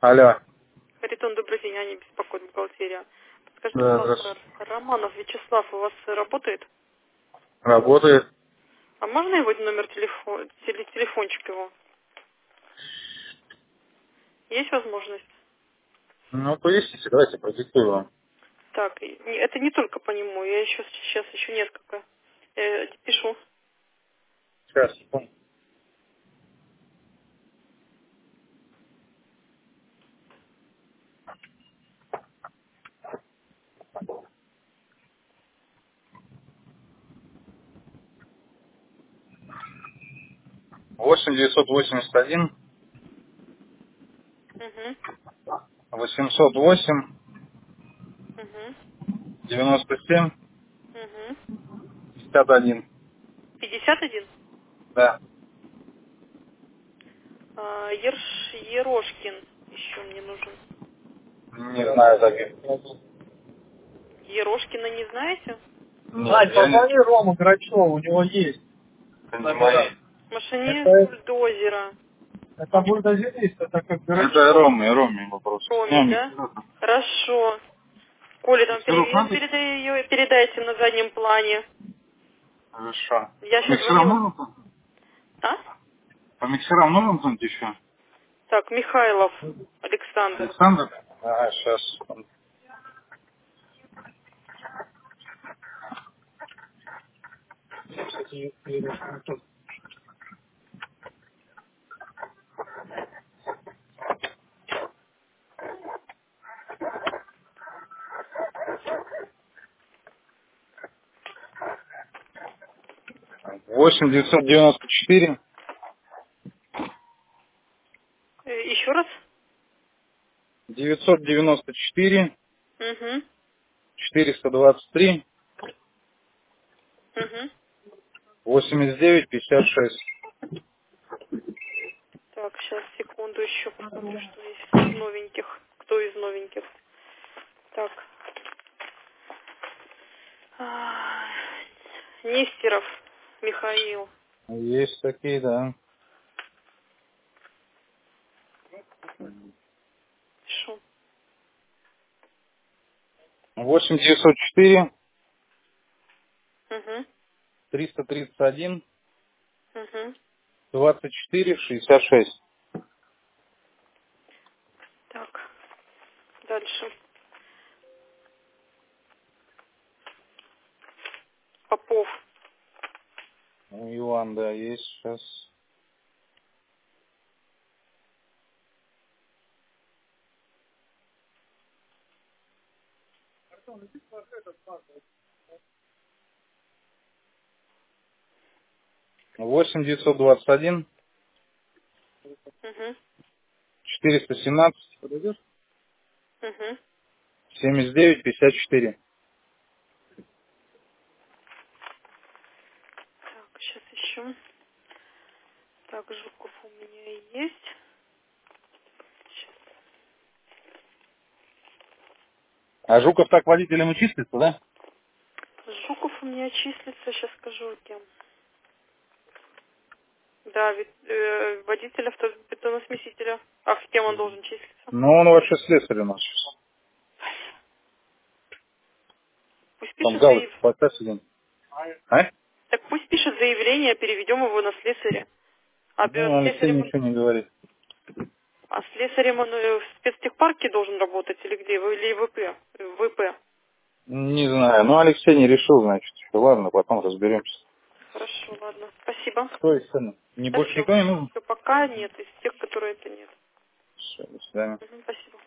Алло. Харитон, добрый день, Аня беспокоит, бухгалтерия. Подскажите, Да, пожалуйста, здравствуйте. Романов Вячеслав у вас работает? Работает. А можно его номер телефончик его? Есть возможность? Ну, поясните, давайте продиктую вам. Так, это не только по нему, я сейчас еще несколько пишу. Сейчас, секунду. Восемь девятьсот восемьдесят один Угу, 808 угу, 97 угу. 51. 51? Да. Ерошкин еще мне нужен. Не знаю так. Ерошкина не знаете? Нет, я Позвони Рому Грачеву, у него есть. не мои. Машинист Это, бульдозера. это бульдозерист, это как Грачев. Это Роме вопрос. Роме, да? Хорошо. Коля, там Миксеров надо? передайте на заднем плане. Хорошо. Я По сейчас миксерам звонила. нужно платить? А? По миксерам нужно платить еще? Так, Михайлов Александр. Александр? Ага, сейчас. 8 994 Еще раз? 994 Угу. 423 Угу. 89 56. Так, сейчас, секунду, еще посмотрю, что есть из новеньких. Кто из новеньких? Так. А, Нестеров Михаил. Есть такие, да. Пишу. 8 904 Угу. 331 Угу. 24 66. Так, дальше. Попов. Иван, да, есть сейчас. Восемь 921 Угу. 417 Угу. 79 54. Так, сейчас еще. Так, Жуков у меня есть. А Жуков так водителем и числится, да? Жуков у меня числится, сейчас скажу кем. Да, водитель автобетоносмесителя. А с кем он должен числиться? Ну, он вообще слесарь у нас сейчас. Пусть Там пишет галочку поставь один. А? Так пусть пишет заявление, переведем его на слесаря. А Ну, Алексей слесарем, ничего не говорит. слесарем он в спецтехпарке должен работать или где? Или в ВП? Не знаю. Ну, Алексей не решил, значит. Ладно, потом разберемся. Хорошо, ладно. Спасибо. Кто еще? Не Да больше все. никого не нужен? Все, пока нет. Из тех, которые это нет. Все, до свидания. Мгм, спасибо.